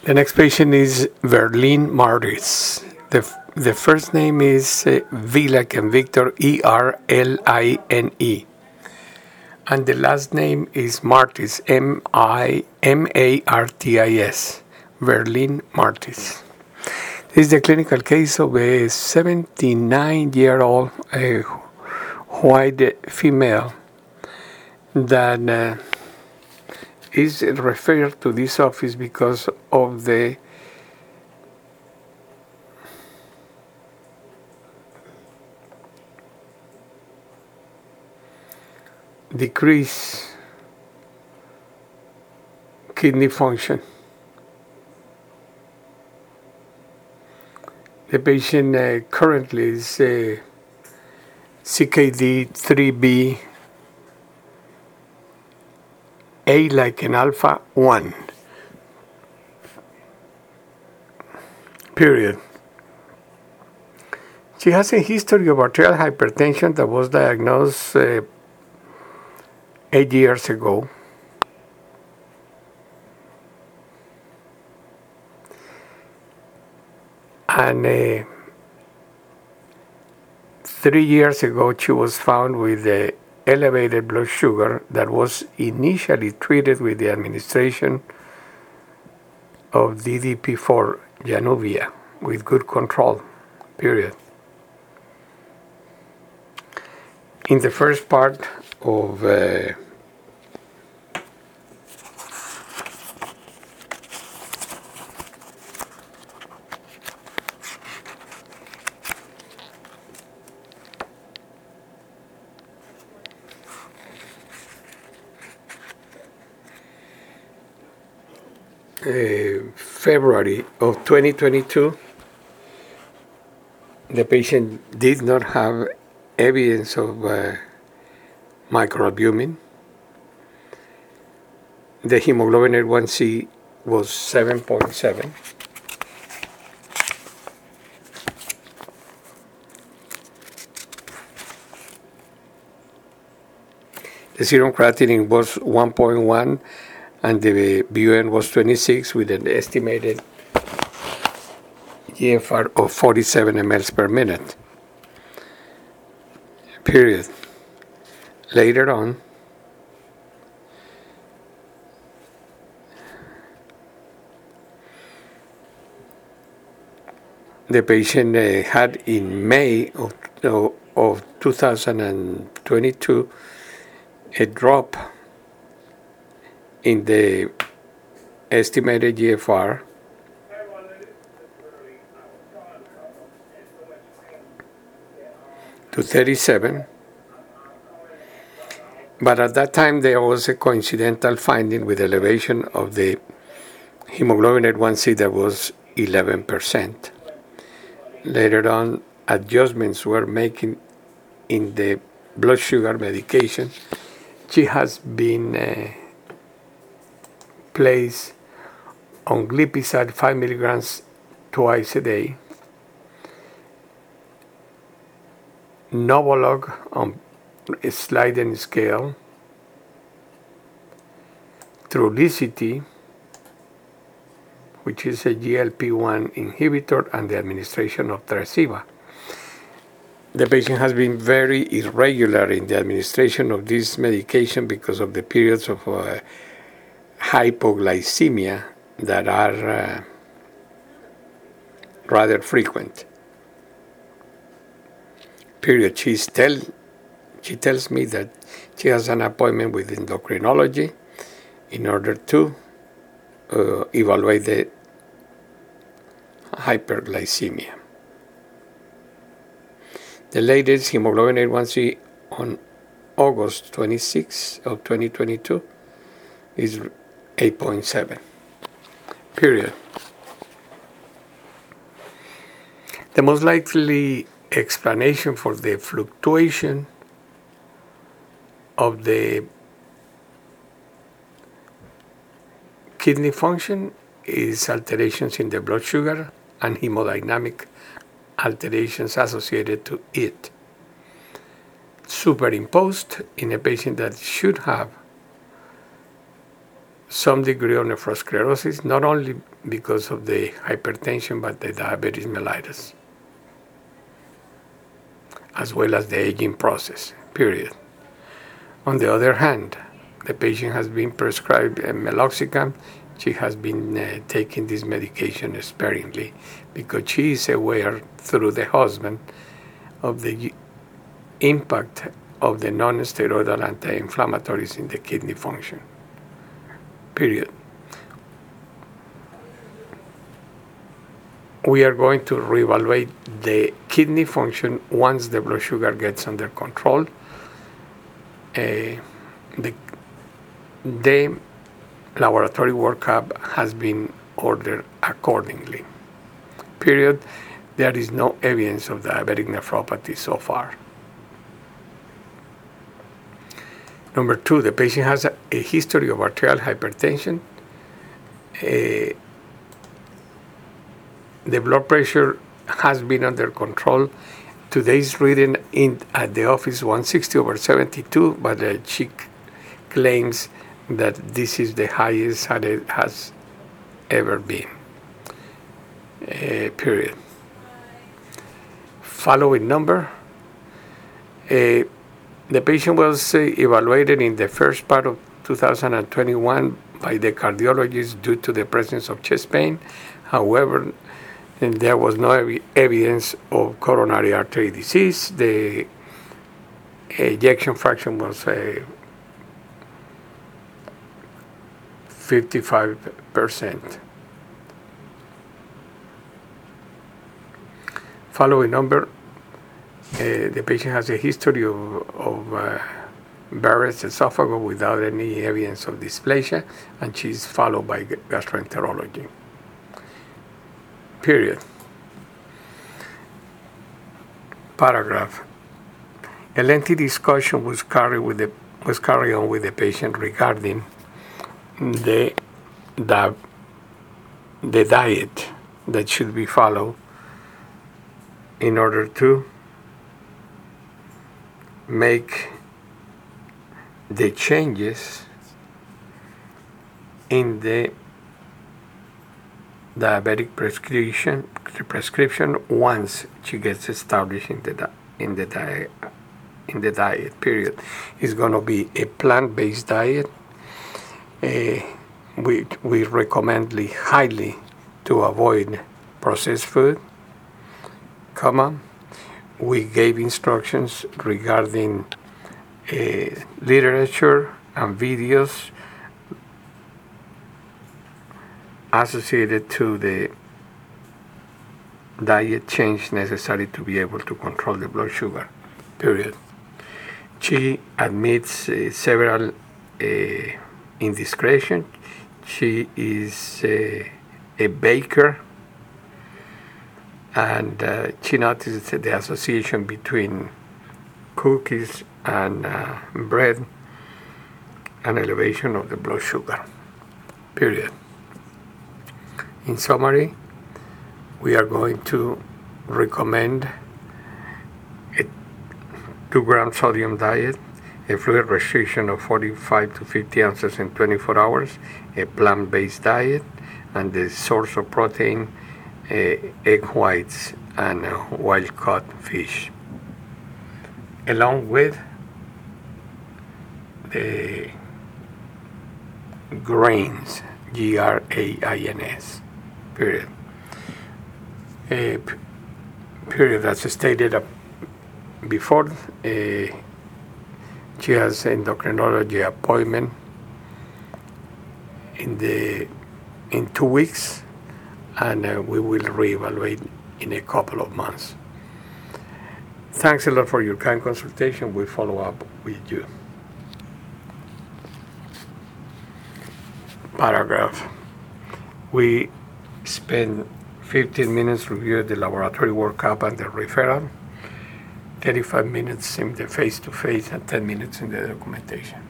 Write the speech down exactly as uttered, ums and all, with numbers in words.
The next patient is Verlene Martis. The, the first name is uh, V like in Victor, E R L I N E. And the last name is Martis, M I M A R T I S, Verlene Martis. This is the clinical case of a seventy-nine-year-old uh, white female that uh, is referred to this office because of the decrease kidney function. The patient uh, currently is uh, C K D three B, A like in alpha one. Period. She has a history of arterial hypertension that was diagnosed uh, eight years ago. And uh, three years ago, she was found with uh, elevated blood sugar that was initially treated with the administration of D D P four, Januvia, with good control, period. In the first part of uh, Uh, February of twenty twenty-two, the patient did not have evidence of uh, microalbumin. The hemoglobin A one C was seven point seven. The serum creatinine was one point one. And the B U N was twenty-six with an estimated G F R of forty-seven milliliters per minute. Period. Later on, the patient uh, had in May of, of two thousand twenty-two a drop in the estimated G F R to thirty-seven, but at that time there was a coincidental finding with elevation of the hemoglobin A one C that was eleven percent. Later on, adjustments were making in the blood sugar medication. She has been uh, placed on glipizide five milligrams twice a day, Novolog on a sliding scale, Trulicity, which is a G L P one inhibitor, and the administration of Tresiba. The patient has been very irregular in the administration of this medication because of the periods of uh, hypoglycemia that are uh, rather frequent. Period. She's tell, she tells me that she has an appointment with endocrinology in order to uh, evaluate the hyperglycemia. The latest hemoglobin A one C on August twenty-sixth of twenty twenty-two is eight point seven. Period. The most likely explanation for the fluctuation of the kidney function is alterations in the blood sugar and hemodynamic alterations associated to it, superimposed in a patient that should have some degree of nephrosclerosis, not only because of the hypertension, but the diabetes mellitus, as well as the aging process, period. On the other hand, the patient has been prescribed meloxicam. She has been uh, taking this medication sparingly because she is aware through the husband of the impact of the non-steroidal anti-inflammatories in the kidney function, period. We are going to reevaluate the kidney function once the blood sugar gets under control. Uh, the, the laboratory workup has been ordered accordingly, period. There is no evidence of diabetic nephropathy so far. Number two, the patient has a, a history of arterial hypertension. Uh, the blood pressure has been under control. Today's reading in at the office one sixty over seventy-two, but uh, she claims that this is the highest that it has ever been, uh, period. Following number, uh, the patient was uh, evaluated in the first part of two thousand twenty-one by the cardiologist due to the presence of chest pain. However, there was no ev- evidence of coronary artery disease. The ejection fraction was uh, fifty-five percent. Following number, uh, the patient has a history of, of uh, Barrett's esophagus without any evidence of dysplasia, and she's followed by gastroenterology, period. Paragraph. A lengthy discussion was carried with the was carried on with the patient regarding the the, the diet that should be followed in order to make the changes in the diabetic prescription prescription once she gets established in the in the diet in the diet period. It's going to be a plant-based diet. Uh, we we recommend highly to avoid processed food, comma. We gave instructions regarding uh, literature and videos associated to the diet change necessary to be able to control the blood sugar, period. She admits uh, several uh, indiscretions. She is uh, a baker, and uh, she noticed the association between cookies and uh, bread and elevation of the blood sugar, period. In summary, we are going to recommend a two gram sodium diet, a fluid restriction of forty-five to fifty ounces in twenty-four hours, a plant-based diet, and the source of protein, uh, egg whites, and uh, wild-caught fish, along with the grains, G R A I N S, period. Uh, p- period, as stated uh, before, uh, she has an endocrinology appointment in the in two weeks, and uh, we will reevaluate in a couple of months. Thanks a lot for your kind consultation. We'll follow up with you. Paragraph. We spend fifteen minutes reviewing the laboratory workup and the referral, thirty-five minutes in the face-to-face, and ten minutes in the documentation.